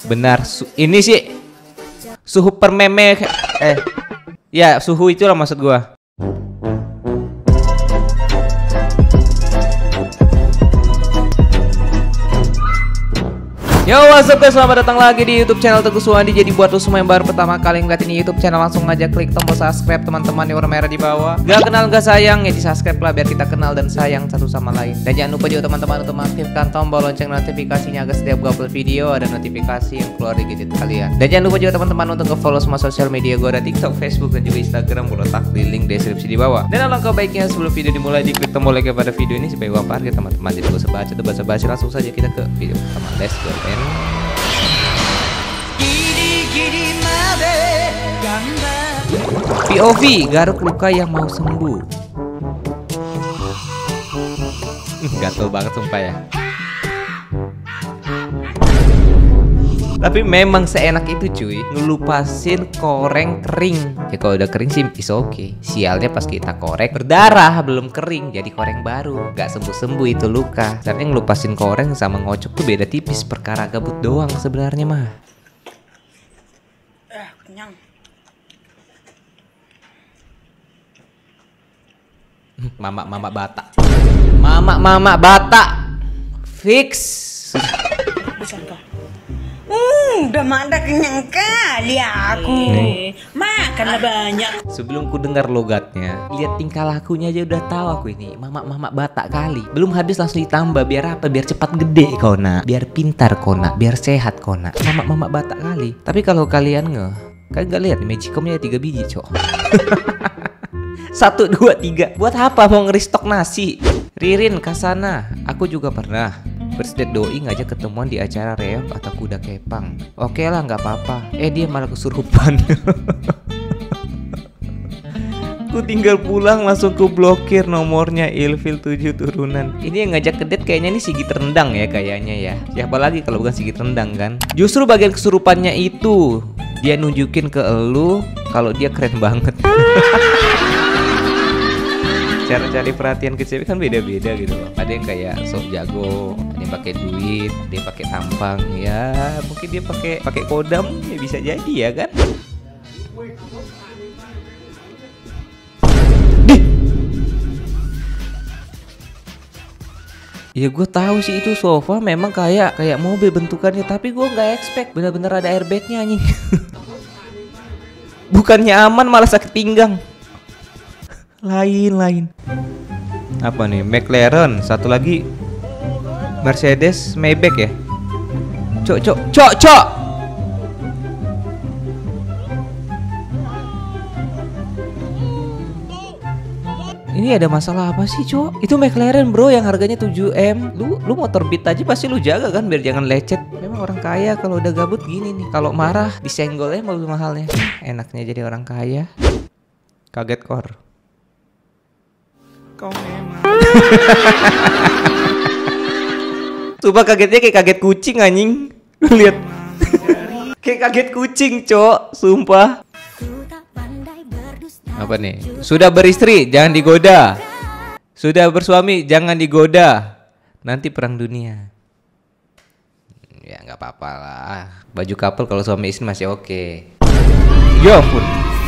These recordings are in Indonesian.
Benar, ini sih suhu per meme. Ya suhu itulah maksud gua. Yo, what's up guys, selamat datang lagi di YouTube channel Teguh Suwandi. Jadi buat lo semua yang baru pertama kali ngeliat ini YouTube channel, langsung aja klik tombol subscribe teman-teman di warna merah di bawah. Gak kenal gak sayang ya di subscribe lah, biar kita kenal dan sayang satu sama lain. Dan jangan lupa juga teman-teman untuk mengaktifkan tombol lonceng notifikasinya agar setiap gua upload video ada notifikasi yang keluar di gadget kalian. Dan jangan lupa juga teman-teman untuk nge-follow semua sosial media gua, ada TikTok, Facebook dan juga Instagram. Gua letak di link deskripsi di bawah. Dan alangkah baiknya sebelum video dimulai diklik tombol like pada video ini supaya uang parkir teman-teman. Jadi gua basa-basi langsung saja kita ke video pertama. Let's go man. POV garuk luka yang mau sembuh. Gatel banget sumpah ya. Tapi memang seenak itu cuy, ngelupasin koreng kering. Ya kalau udah kering sih is okay. Sialnya pas kita korek berdarah belum kering jadi koreng baru. Gak sembuh-sembuh itu luka. Caranya ngelupasin koreng sama ngocok tuh beda tipis, perkara gabut doang sebenarnya mah. Kenyang. Mama bata. Mama bata. Fix. Udah mana kenyang kali aku. Makanlah banyak. Sebelum ku dengar logatnya, lihat tingkah lakunya aja udah tahu aku ini mama bata kali. Belum habis langsung ditambah biar apa? Biar cepat gede kau nak, biar pintar kau nak, biar sehat kau nak. Mama bata kali. Tapi kalau kalian kalian nggak lihat magicomnya 3 biji cok. 1, 2, 3. Buat apa mau ngeristok nasi? Ririn Kasana, aku juga pernah bersedet doi ngajak ketemuan di acara reog atau kuda kepang. Oke lah nggak apa-apa. Dia malah kesurupan. Ku tinggal pulang langsung ku blokir nomornya, ilfil 7 turunan. Ini yang ngajak kedet kayaknya nih Sigit Rendang ya kayaknya ya. Siapa lagi kalau bukan Sigit Rendang kan? Justru bagian kesurupannya itu dia nunjukin ke elu kalau dia keren banget. Cara cari perhatian ke cewek kan beda-beda gitu loh. Ada yang kayak sok jago, ada yang pakai duit, ada yang pakai tampang. Ya mungkin dia pakai kodam ya bisa jadi ya kan. Ya gue tahu sih itu sofa memang kayak mobil bentukannya, tapi gue nggak expect bener-bener ada airbagnya anjing. Bukannya aman malah sakit pinggang. Lain. Apa nih? McLaren, satu lagi Mercedes Maybach ya. Cok. Ini ada masalah apa sih, Cok? Itu McLaren, bro, yang harganya 7M. Lu motor Beat aja pasti lu jaga kan biar jangan lecet. Memang orang kaya kalau udah gabut gini nih. Kalau marah disenggolnya mobil mahalnya. Enaknya jadi orang kaya. Kaget kor. Kau memang. Coba kagetnya kayak kaget kucing anjing. Lihat. Kayak kaget kucing, Cok, sumpah. Apa nih? Sudah beristri, jangan digoda. Sudah bersuami, jangan digoda. Nanti perang dunia. Ya nggak apa-apa lah. Baju couple kalau suami istri masih oke. Ya ampun.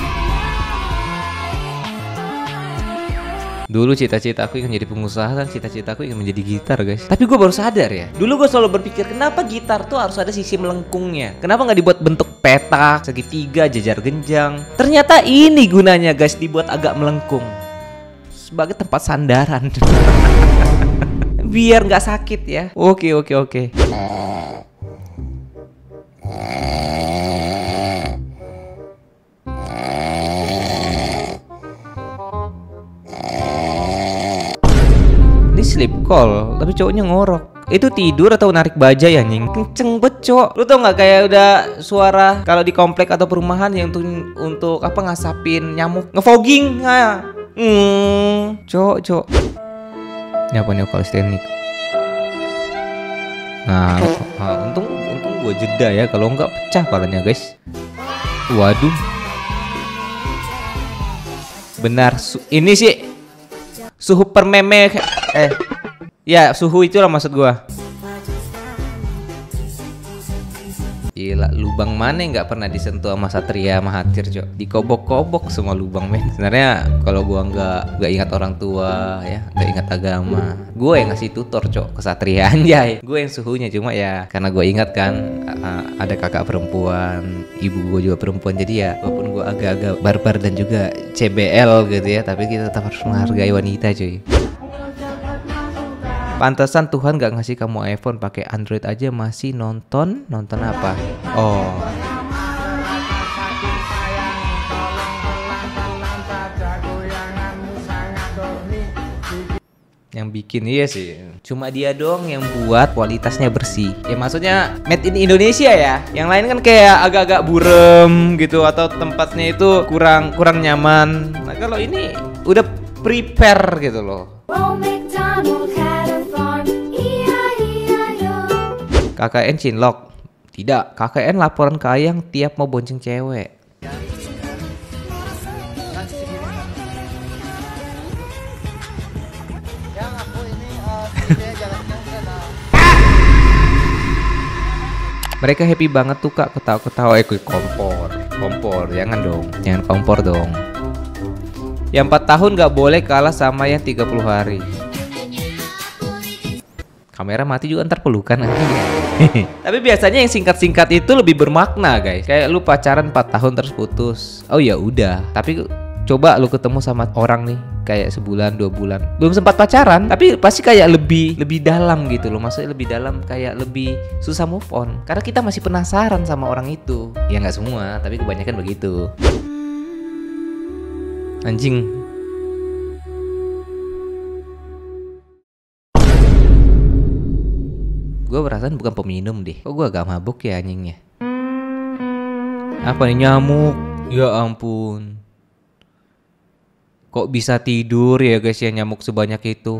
Dulu cita-cita aku ingin jadi pengusaha, kan cita-cita aku ingin menjadi gitar guys. Tapi gue baru sadar ya, dulu gue selalu berpikir kenapa gitar tuh harus ada sisi melengkungnya. Kenapa nggak dibuat bentuk petak, segitiga, jajar genjang. Ternyata ini gunanya guys, dibuat agak melengkung sebagai tempat sandaran. Biar nggak sakit ya. Oke. Sleep call, tapi cowoknya ngorok. Itu tidur atau narik bajai anjing? Kenceng becok. Lu tau nggak kayak udah suara kalau di komplek atau perumahan yang untuk apa ngasapin nyamuk, ngefogging. Cok. Ini apa nih kalistenik? Nah, untung gue jeda ya, kalau nggak pecah palanya guys. Waduh. Benar, ini sih suhu per meme. Ya suhu itulah maksud gua. Gila, lubang mana yang nggak pernah disentuh sama Satria Mahathir, Cok? Dikobok-kobok semua lubang, men. Sebenarnya kalau gua nggak ingat orang tua ya, nggak ingat agama, gua yang ngasih tutor, Cok, ke Satria, anjay. Gue yang suhunya, cuma ya karena gue ingat kan ada kakak perempuan, ibu gue juga perempuan, jadi ya walaupun gue agak-agak barbar dan juga CBL gitu ya, tapi kita tetap harus menghargai wanita, cuy. Pantesan Tuhan gak ngasih kamu iPhone, pakai Android aja masih nonton apa? Oh. Yang bikin iya sih, cuma dia doang yang buat kualitasnya bersih. Ya maksudnya made in Indonesia ya. Yang lain kan kayak agak-agak burem gitu, atau tempatnya itu kurang nyaman. Nah kalau ini udah prepare gitu loh. KKN cinlok? Tidak, KKN laporan ke Ayang tiap mau bonceng cewek. Mereka happy banget tuh Kak, ketawa-ketawa. Kompor, jangan dong, jangan kompor dong. Yang 4 tahun gak boleh kalah sama yang 30 hari. Kamera mati juga ntar pelukan nanti ya. Tapi biasanya yang singkat-singkat itu lebih bermakna guys. Kayak lu pacaran 4 tahun terus putus. Oh ya udah. Tapi coba lu ketemu sama orang nih kayak sebulan 2 bulan belum sempat pacaran, tapi pasti kayak lebih dalam gitu loh. Maksudnya lebih dalam, kayak lebih susah move on karena kita masih penasaran sama orang itu. Ya nggak semua, tapi kebanyakan begitu. Anjing. Gue perasaan bukan peminum deh. Kok gue agak mabuk ya anjingnya? Apa nih, nyamuk? Ya ampun. Kok bisa tidur ya guys ya nyamuk sebanyak itu?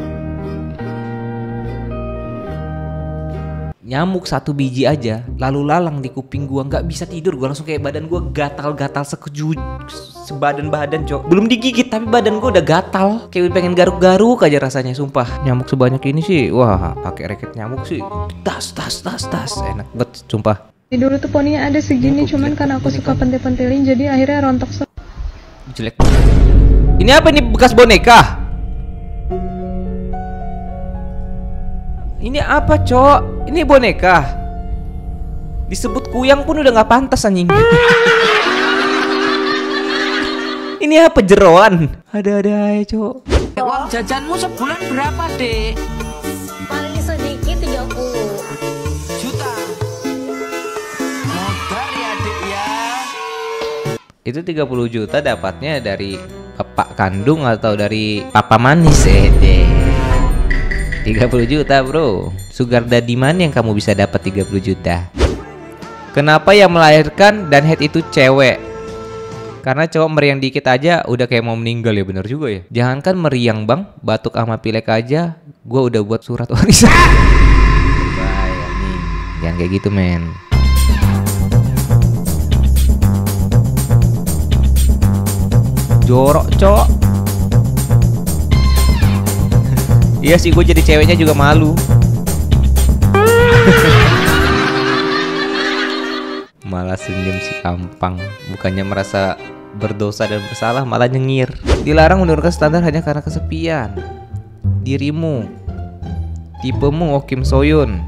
Nyamuk 1 biji aja lalu lalang di kuping gua, nggak bisa tidur. Gua langsung kayak badan gua gatal-gatal sebadan-badan, Cok. Belum digigit tapi badan gua udah gatal, kayak pengen garuk-garuk aja rasanya, sumpah. Nyamuk sebanyak ini sih, wah, pakai raket nyamuk sih. Tas, enak banget, sumpah. Dulu tuh poninya ada segini, cuman karena aku suka pentil-pentilin jadi akhirnya rontok. Jelek. Ini apa, ini bekas boneka? Ini apa, Cok? Ini boneka. Disebut kuyang pun udah nggak pantas anjing. Ini apa, jeroan? Ada-ada aja, Cok. Uang jajanmu sebulan berapa, Dek? Paling sedikit 30 juta. Modal ya, Dek ya. Itu 30 juta dapatnya dari bapak kandung atau dari papa manis, Dek? 30 juta bro. Sugar daddy mana yang kamu bisa dapat 30 juta? Kenapa yang melahirkan dan head itu cewek? Karena cowok meriang dikit aja udah kayak mau meninggal, ya bener juga ya. Jangankan meriang bang, batuk sama pilek aja gua udah buat surat warisan. Bahaya nih. Jangan kayak gitu men. Jorok, Cok. Iya sih, gue jadi ceweknya juga malu. Malah senyum si Kampang. Bukannya merasa berdosa dan bersalah, malah nyengir. Dilarang menurunkan standar hanya karena kesepian. Dirimu, tipemu Oh Kim Soyun.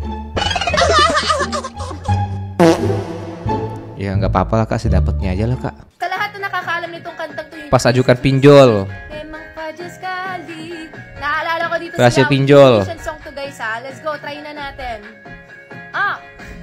Ya nggak apa-apa lah Kak, sedapatnya aja lah Kak. Sa lahat na nakakaalam nitong kantang to. Pas ajukan pinjol. Memang padya sekali. Naalala ko dito Berhasil si pinjol. song to guys ha. Let's go, try na natin. Ah!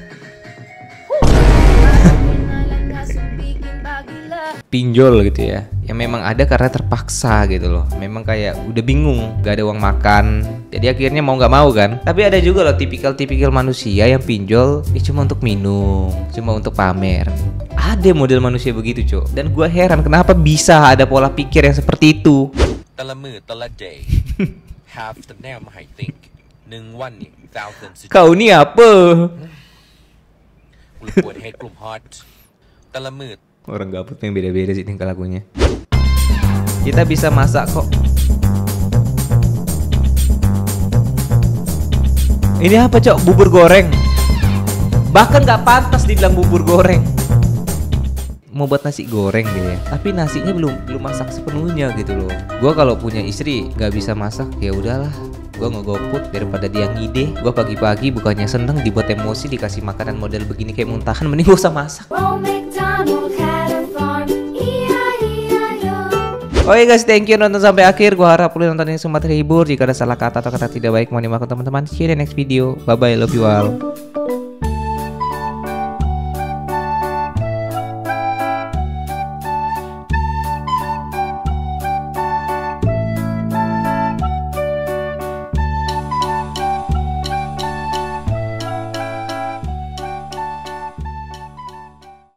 Pinjol gitu ya. Yang memang ada karena terpaksa gitu loh. Memang kayak udah bingung, gak ada uang makan. Jadi akhirnya mau gak mau kan. Tapi ada juga loh tipikal manusia yang pinjol cuma untuk minum, cuma untuk pamer. Ada model manusia begitu, Cok. Dan gua heran kenapa bisa ada pola pikir yang seperti itu. แต่ละมื้อแต่ละ day have the แนวมาให้ think 1 วันนี่1000 Kau ini apa? กลุ่มปวดเฮดกลุ่ม hot แต่ละมื้อ Orang gabut yang beda-beda sih tingkah lakunya. Kita bisa masak kok. Ini apa, Cok? Bubur goreng. Bahkan gak pantas dibilang bubur goreng. Mau buat nasi goreng dia, tapi nasinya belum masak sepenuhnya gitu loh. Gua kalau punya istri nggak bisa masak, ya udahlah, gua ngegoput daripada dia ngide. Gua pagi-pagi bukannya seneng dibuat emosi dikasih makanan model begini kayak muntahan, mending gak usah masak. Oke guys, thank you nonton sampai akhir. Gua harap kalian nonton ini semua terhibur. Jika ada salah kata atau kata tidak baik mohon dimaafkan teman-teman. See you in the next video. Bye bye, love you all.